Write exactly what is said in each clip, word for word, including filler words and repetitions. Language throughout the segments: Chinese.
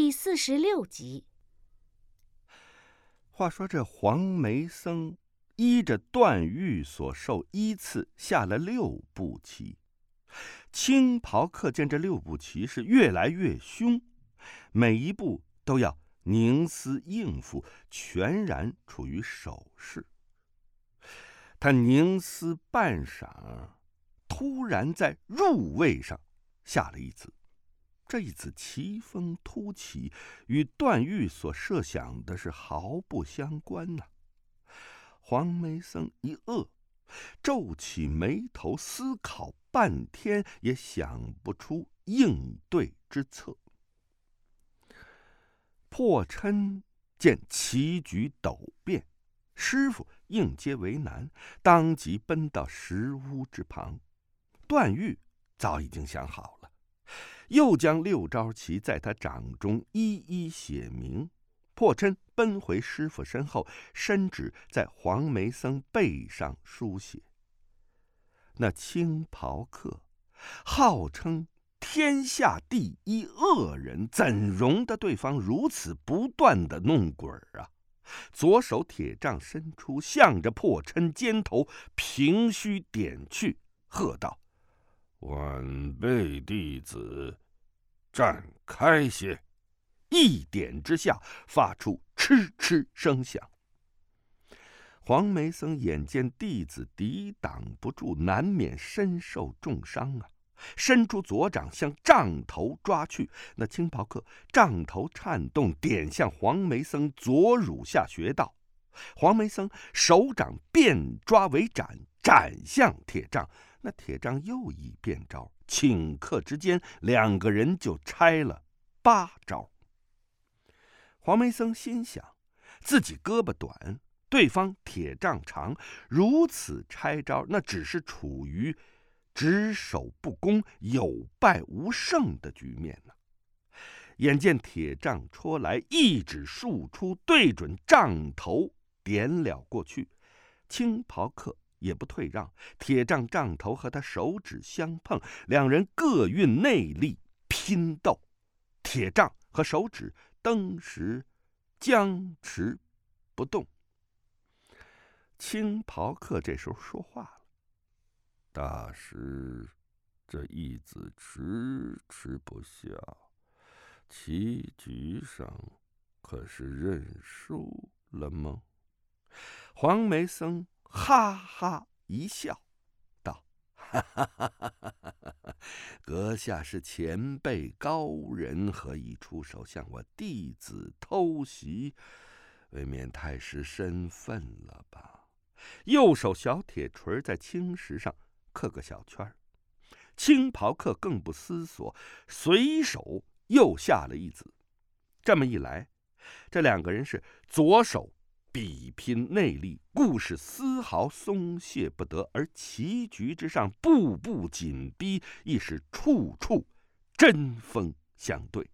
第四十六集。 话说这黄梅僧依着段誉所授依次下了六步棋。青袍客见这六步棋是越来越凶，每一步都要凝思应付，全然处于守势。他凝思半晌，突然在入位上下了一子。这一子奇峰突起，与段誉所设想的是毫不相关呐、啊。黄梅僧一愕，皱起眉头思考半天，也想不出应对之策。破琛见棋局陡变，师傅应接为难，当即奔到石屋之旁。段誉早已经想好了，又将六招棋在他掌中一一写明。破琛奔回师傅身后，伸指在黄梅僧背上书写。那青袍客号称天下第一恶人，怎容得对方如此不断的弄鬼啊？左手铁杖伸出，向着破琛肩头平须点去，喝道：“晚辈弟子站开些！”一点之下，发出嗤嗤声响。黄梅僧眼见弟子抵挡不住，难免身受重伤啊，伸出左掌向杖头抓去。那青袍客杖头颤动，点向黄梅僧左乳下穴道。黄梅僧手掌变抓为斩，斩向铁杖。那铁杖又一变招，顷刻之间，两个人就拆了八招。黄梅僧心想，自己胳膊短，对方铁杖长，如此拆招，那只是处于只守不攻、有败无胜的局面呢。眼见铁杖戳来，一指竖出，对准杖头点了过去。青袍客也不退让，铁杖杖头和他手指相碰，两人各运内力拼斗。铁杖和手指登时僵持不动。青袍客这时候说话了：“大师，这一子迟迟不下，棋局上可是认输了吗？”黄梅僧哈哈一笑，道：“哈哈哈哈哈哈！阁下是前辈高人，何以出手向我弟子偷袭？未免太失身份了吧？”右手小铁锤在青石上刻个小圈。青袍客更不思索，随手又下了一子。这么一来，这两个人是左手比拼内力，故事丝毫松懈不得，而棋局之上步步紧逼，亦是处处针锋相对。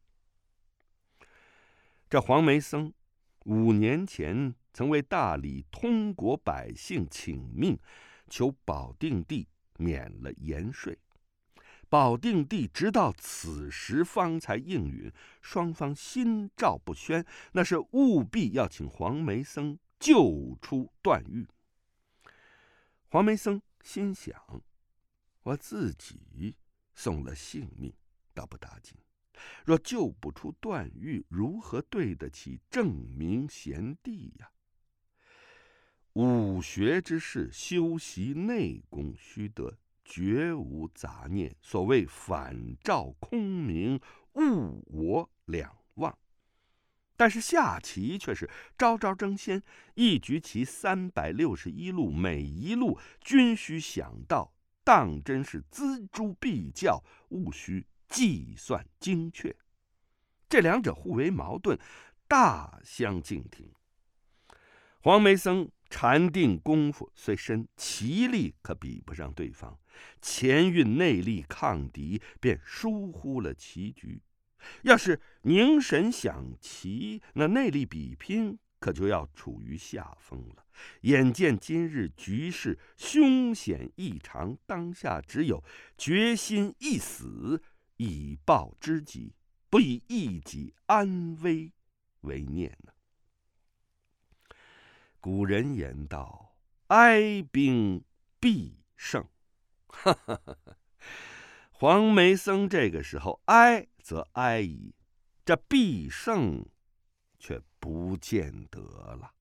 这黄梅僧五年前曾为大理通国百姓请命，求保定帝免了盐税。保定帝直到此时方才应允，双方心照不宣，那是务必要请黄梅僧救出段誉。黄梅僧心想，我自己送了性命倒不打紧，若救不出段誉，如何对得起正明贤弟呀？武学之事，修习内功，须得绝无杂念，所谓反照空明，物我两忘。但是下棋却是招招争先，一局棋三百六十一路，每一路均需想到，当真是锱铢必较，务须计算精确。这两者互为矛盾，大相径庭。黄梅僧禅定功夫虽深，棋力可比不上对方，前运内力抗敌，便疏忽了棋局。要是凝神想棋，那内力比拼可就要处于下风了。眼见今日局势凶险异常，当下只有决心一死，以报知己， 不以一己安危为念呢。古人言道：“哀兵必胜。”哈哈哈哈！黄梅僧这个时候哀则哀矣，这必胜却不见得了。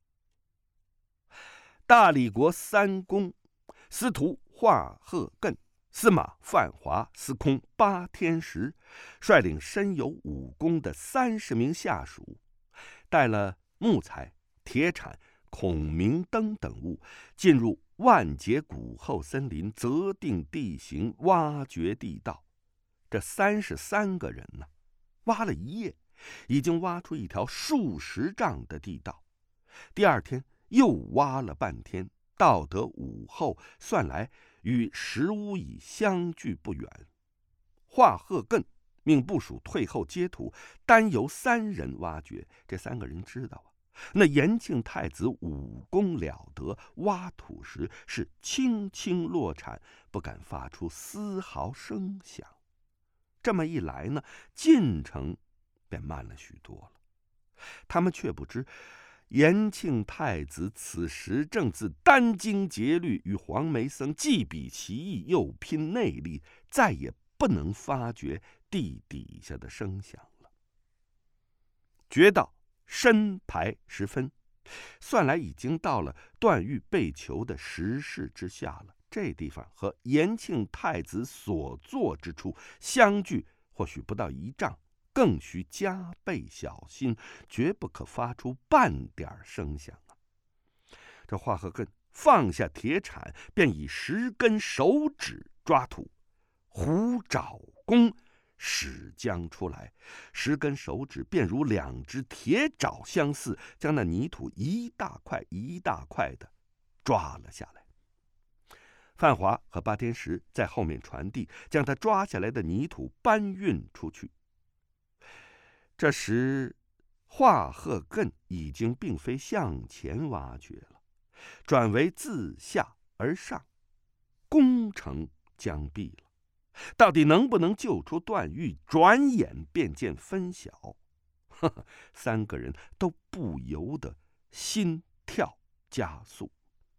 大理国三公司徒华鹤艮、司马范华、司空八天石率领身有武功的三十名下属，带了木材、铁铲、孔明灯等物，进入万劫谷后森林，择定地形，挖掘地道。这三十三个人呢，挖了一夜，已经挖出一条数十丈的地道。第二天又挖了半天，到得午后，算来与石屋已相距不远。华鹤艮命部属退后接土，单由三人挖掘。这三个人知道啊，那延庆太子武功了得，挖土时是轻轻落铲，不敢发出丝毫声响。这么一来呢，进程便慢了许多了。他们却不知，延庆太子此时正自殚精竭虑，与黄梅僧既比其艺，又拼内力，再也不能发觉地底下的声响了。掘到申牌时分，算来已经到了段誉被囚的石室之下了。这地方和延庆太子所坐之处相距或许不到一丈，更需加倍小心，绝不可发出半点声响啊！这华鹤艮放下铁铲，便以十根手指抓土，虎爪功使将出来，十根手指便如两只铁爪相似，将那泥土一大块一大块的抓了下来。范华和八天石在后面传递，将他抓下来的泥土搬运出去。这时华鹤艮已经并非向前挖掘了，转为自下而上，工程将毕了。到底能不能救出段誉，转眼便见分晓。呵呵，三个人都不由得心跳加速。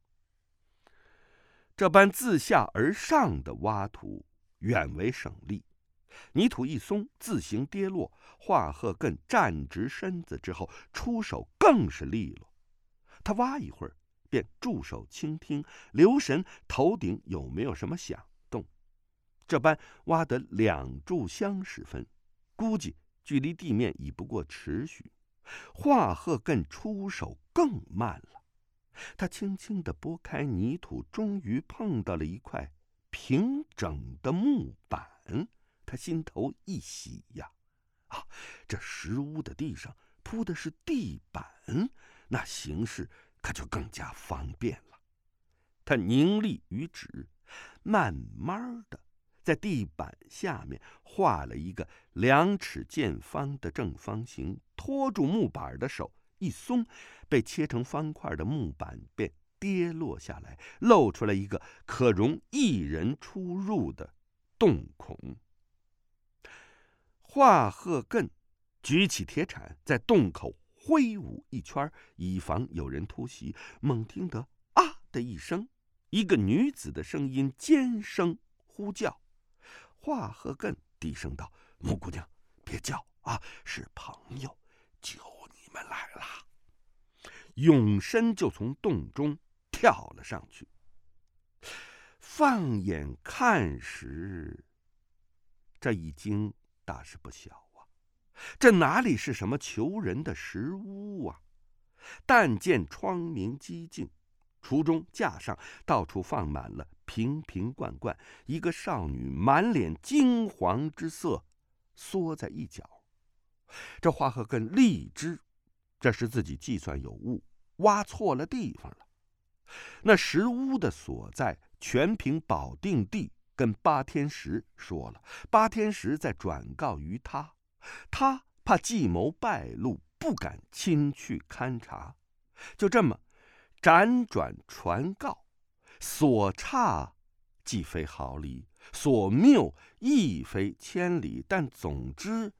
这般自下而上的挖土远为省力，泥土一松，自行跌落。华鹤艮站直身子之后，出手更是利落。他挖一会儿，便驻手倾听，留神头顶有没有什么响动。这般挖得两炷香时分，估计距离地面已不过尺许。华鹤艮出手更慢了，他轻轻地拨开泥土，终于碰到了一块平整的木板。他心头一喜呀，啊，这石屋的地上铺的是地板，那行事可就更加方便了。他凝力于指，慢慢的在地板下面画了一个两尺见方的正方形，拖住木板的手一松，被切成方块的木板便跌落下来，露出了一个可容一人出入的洞孔。华鹤艮举起铁铲，在洞口挥舞一圈，以防有人突袭。猛听得啊的一声，一个女子的声音尖声呼叫。华鹤艮低声道：“穆姑娘，别叫啊，是朋友救你们来了。”勇身就从洞中跳了上去。放眼看时，这已经大事不小啊！这哪里是什么求人的石屋啊？但见窗明几净，橱中架上到处放满了瓶瓶罐罐，一个少女满脸金黄之色，缩在一角。这华鹤艮立知这是自己计算有误，挖错了地方了。那石屋的所在全凭保定帝跟八天石说了，八天石再转告于他，他怕计谋败露，不敢亲去勘察。就这么辗转传告，所差既非毫厘，所谬亦非千里，但总之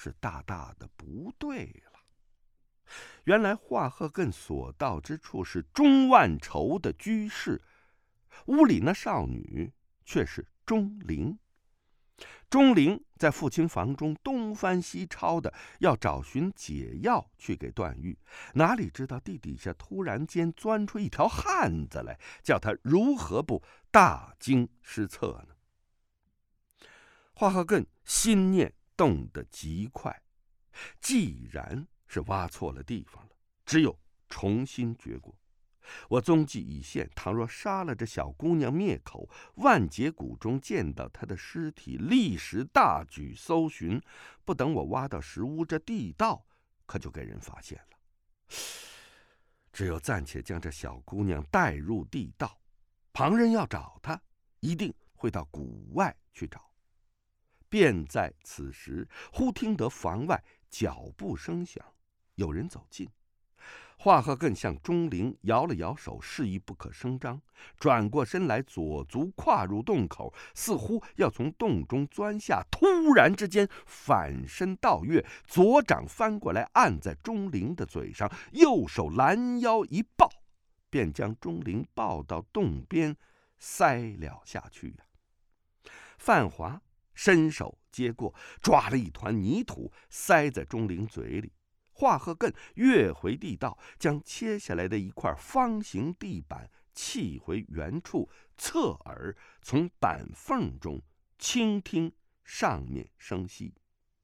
是大大的不对了。原来华鹤根所到之处是钟万愁的居室，屋里那少女却是钟灵。钟灵在父亲房中东翻西抄的，要找寻解药去给段誉，哪里知道地底下突然间钻出一条汉子来，叫他如何不大惊失色呢？华鹤根心念动得极快，既然是挖错了地方了，只有重新掘过。我踪迹已现，倘若杀了这小姑娘灭口，万劫谷中见到她的尸体，立时大举搜寻，不等我挖到石屋这地道，可就给人发现了。只有暂且将这小姑娘带入地道，旁人要找她，一定会到谷外去找。便在此时，忽听得房外脚步声响，有人走近。华鹤根向钟灵摇了摇手，示意不可声张，转过身来，左足跨入洞口，似乎要从洞中钻下。突然之间反身倒跃，左掌翻过来按在钟灵的嘴上，右手拦腰一抱，便将钟灵抱到洞边塞了下去呀。范华伸手接过，抓了一团泥土塞在钟灵嘴里。华鹤根跃回地道，将切下来的一块方形地板弃回原处，侧耳从板缝中倾听上面声息。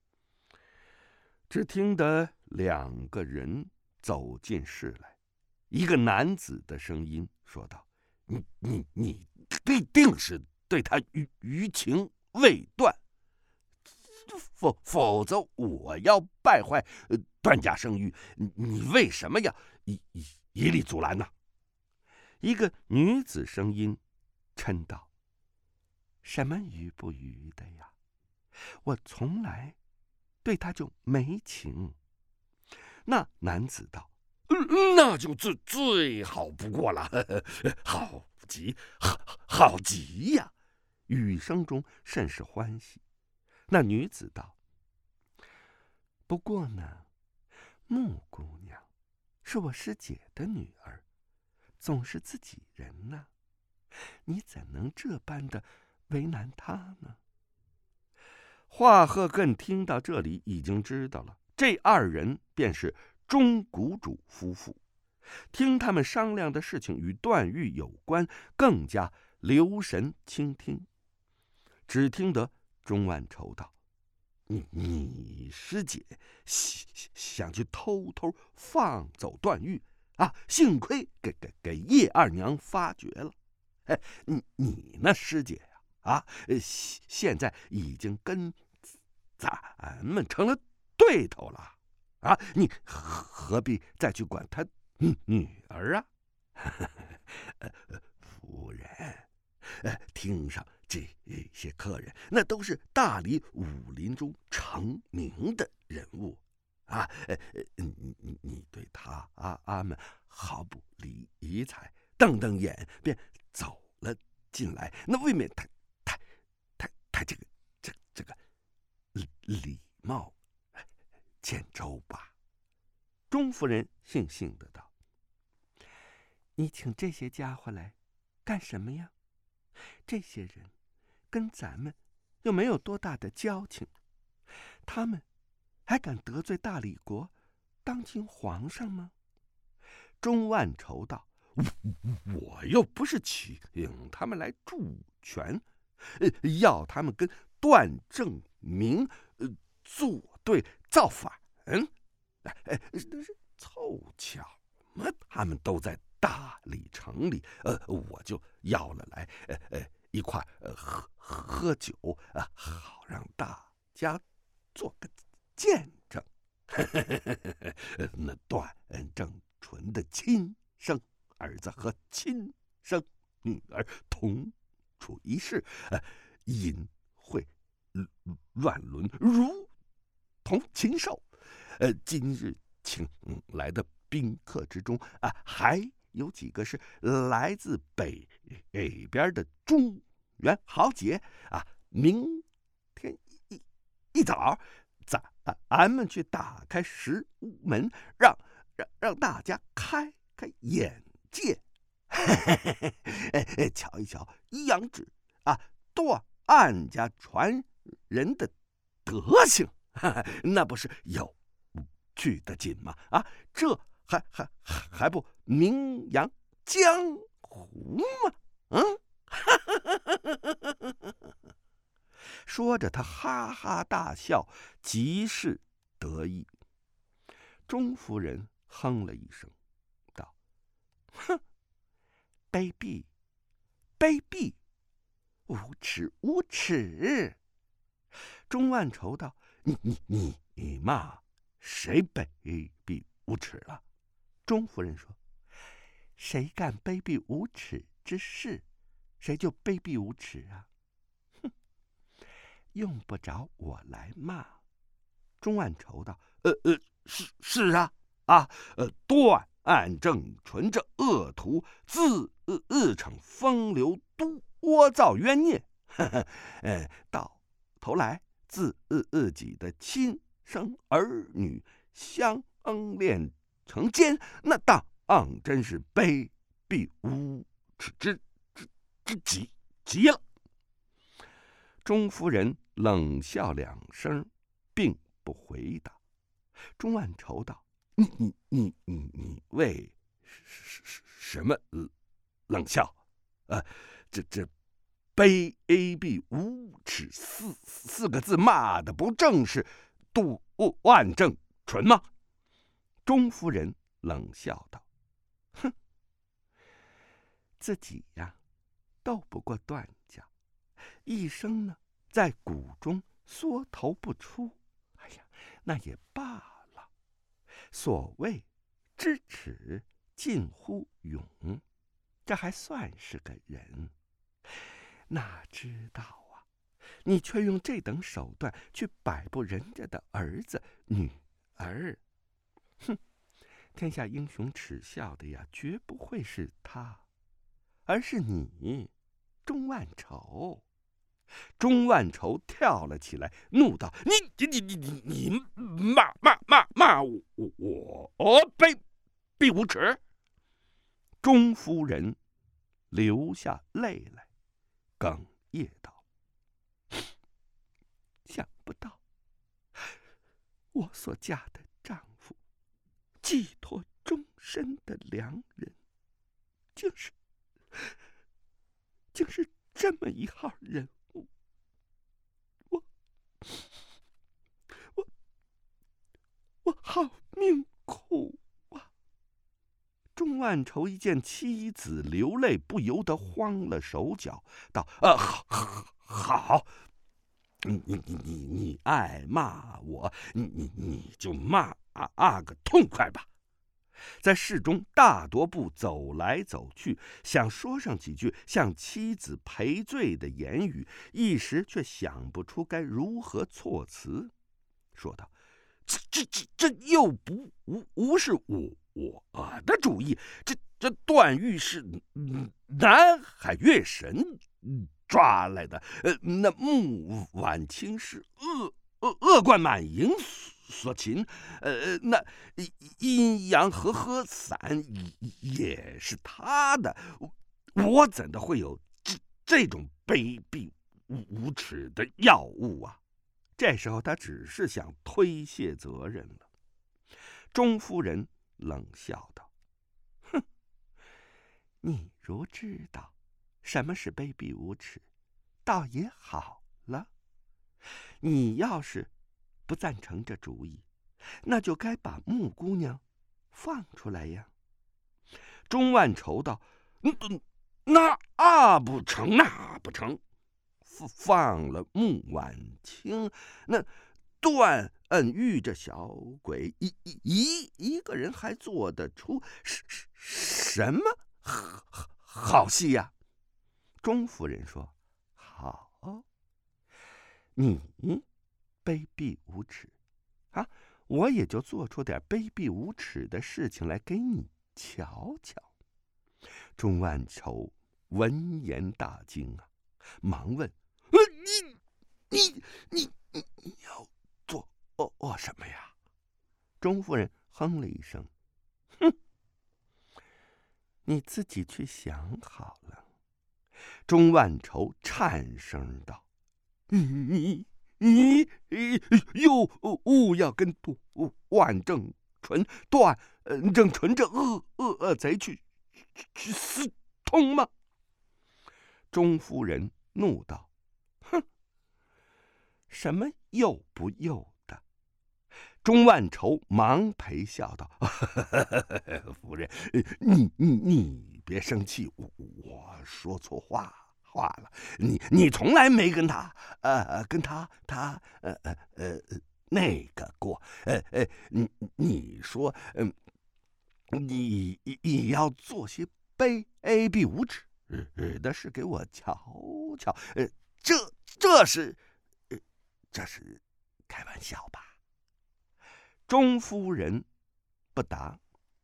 只听得两个人走进室来，一个男子的声音说道：“你你你必定是对他余余情未断，否否则我要败坏段家声誉，你为什么要一一一力阻拦呢？”一个女子声音嗔道：“什么愚不愚的呀？我从来对他就没情。”那男子道：“那就最最好不过了，好极好好极呀！”语声中甚是欢喜。那女子道：“不过呢，穆姑娘是我师姐的女儿，总是自己人呐，你怎能这般的为难她呢？”华鹤根听到这里，已经知道了，这二人便是钟谷主夫妇。听他们商量的事情与段誉有关，更加留神倾听。只听得钟万愁道：“你你师姐想去偷偷放走段誉啊，幸亏给给给叶二娘发觉了。哎，你你那师姐呀，啊，现在已经跟咱们成了对头了啊，你何必再去管她女儿啊？”夫人，呃，听上这些客人，那都是大理武林中成名的人物啊！呃，你你你对他啊啊们毫不理睬，瞪瞪眼便走了进来，那未免太太太太这个这这个礼貌欠周吧？钟夫人悻悻的道：“你请这些家伙来干什么呀？这些人跟咱们又没有多大的交情，他们还敢得罪大理国，当今皇上吗？”钟万愁道：“我又不是请他们来助权，要他们跟段正明作对造反，哎，那是凑巧嘛，他们都在大理城里，呃，我就要了来，呃呃，一块呃喝喝酒啊、呃，好让大家做个见证。那段正纯的亲生儿子和亲生女儿同处一室，呃，淫秽乱伦，如同禽兽。呃，今日请来的宾客之中啊，还有几个是来自北北边的中原豪杰啊。明天一一早，咱俺们去打开石屋门，让让让大家开开眼界。瞧一瞧杨志啊，段案家传人的德行，那不是有趣的紧吗？啊，这还还还不名扬江湖吗？嗯。说着，他哈哈大笑，极是得意。钟夫人哼了一声，道：“哼，卑鄙，卑鄙，无耻，无耻！”钟万愁道：“你你你你骂谁卑鄙无耻了？”钟夫人说：“谁干卑鄙无耻之事，谁就卑鄙无耻啊！哼，用不着我来骂。”钟万愁道：“呃呃，是是啊啊，呃，段案正纯这恶徒，自恶恶逞风流，多造冤孽，呵呵，呃，到头来自恶恶己的亲生儿女相恋成奸，那当真是卑鄙无耻之之之极极了。”钟夫人冷笑两声，并不回答。钟万愁道：“你你你你你为什么冷笑？呃，这这卑鄙无耻四四个字骂的不正是段正淳吗？”钟夫人冷笑道：“哼，自己呀，斗不过段家，一生呢在谷中缩头不出。哎呀，那也罢了。所谓知耻近乎勇，这还算是个人。哪知道啊，你却用这等手段去摆布人家的儿子女儿。哼，天下英雄耻笑的呀，绝不会是他，而是你，钟万愁。”钟万愁跳了起来，怒道：“你你你你你骂骂骂骂我我卑鄙无耻！”钟夫人流下泪来，哽咽道：“想不到我所嫁的丈夫，寄托终身的良人，竟是竟是这么一号人物。我我我好命苦啊！”钟万愁一见妻子流泪，不由得慌了手脚，道：“呃，好，好，你你你你你爱骂我，你你你就骂啊啊个痛快吧。”在室中大踱步走来走去，想说上几句向妻子赔罪的言语，一时却想不出该如何措辞，说道：“这这这这又不无无是我我的主意，这这段誉是南海月神抓来的，呃，那穆婉清是恶恶恶贯满盈所擒，呃，那阴阳和合伞也是他的，我怎的会有这这种卑鄙无耻的药物啊？”这时候他只是想推卸责任了。钟夫人冷笑道：“哼，你如知道什么是卑鄙无耻，倒也好了。你要是不赞成这主意，那就该把穆姑娘放出来呀。”钟万愁道：“嗯，那啊不成，那不成。放了穆婉清，那段恩玉这小鬼一一一个人还做得出什什么好戏呀？”钟夫人说：“好，你卑鄙无耻啊，我也就做出点卑鄙无耻的事情来给你瞧瞧。”钟万愁闻言大惊啊，忙问：“呃，你你你你你要做哦哦，什么呀？钟夫人哼了一声，哼，你自己去想好了。钟万愁颤声道：“你你又勿要跟万正纯、段正纯这恶恶贼去去私通吗？”钟夫人怒道：“哼，什么又不又的？”钟万愁忙陪笑道：“夫人，你你你别生气，我说错话话了。你你从来没跟他呃跟他他呃呃呃那个过。呃呃，你你说嗯、呃，你你要做些卑鄙无耻的事给我瞧瞧。呃，这这是呃这是开玩笑吧？”钟夫人不答。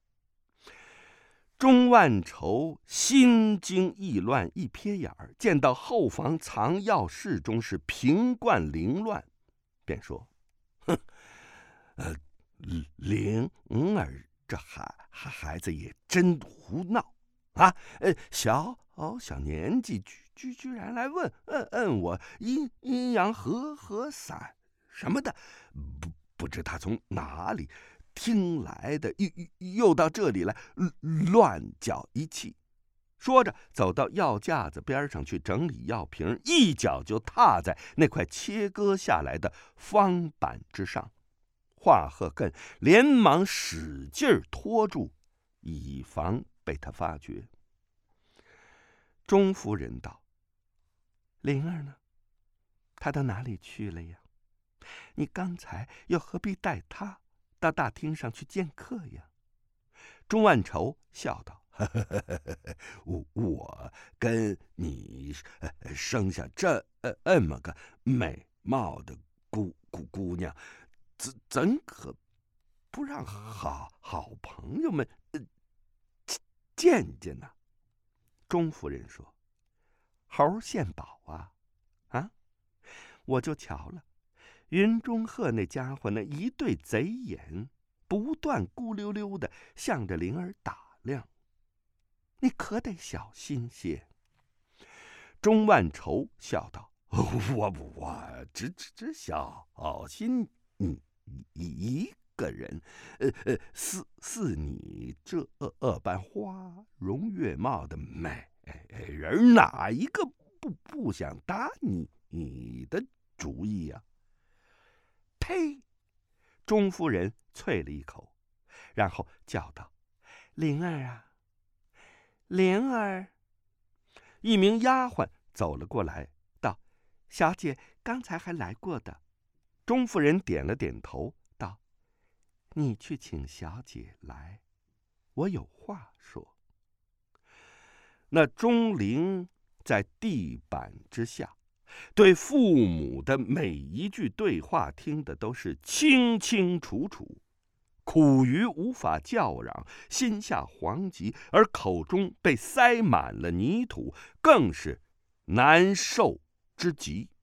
钟万愁心惊意乱，一瞥眼儿，见到后房藏药室中是瓶罐凌乱，便说：“哼，呃，灵儿这孩孩子也真胡闹啊！呃，小小年纪居居居然来问问问我阴阴阳和合散什么的，不。”不知他从哪里听来的，又又到这里来乱搅一气。说着，走到药架子边上去整理药瓶，一脚就踏在那块切割下来的方板之上。华鹤艮连忙使劲拖住，以防被他发觉。钟夫人道：“灵儿呢？她到哪里去了呀？你刚才又何必带他到大厅上去见客呀？”钟万愁笑道：“呵呵呵呵我我跟你生下这这么个美貌的姑姑姑娘，怎怎可不让好好朋友们见见呢？”钟夫人说：“猴献宝啊，啊，我就瞧了。云中鹤那家伙那一对贼眼，不断咕溜溜的向着灵儿打量，你可得小心些。”钟万愁笑道：“我我只只只小心你一个人，呃呃，似似你这般花容月貌的美人，哪一个不不想搭你你的主意呀？”呸！钟夫人啐了一口，然后叫道：“灵儿啊，灵儿！”一名丫鬟走了过来，道：“小姐刚才还来过的。”钟夫人点了点头，道：“你去请小姐来，我有话说。”那钟灵在地板之下，对父母的每一句对话听的都是清清楚楚，苦于无法叫嚷，心下惶急，而口中被塞满了泥土，更是难受之极。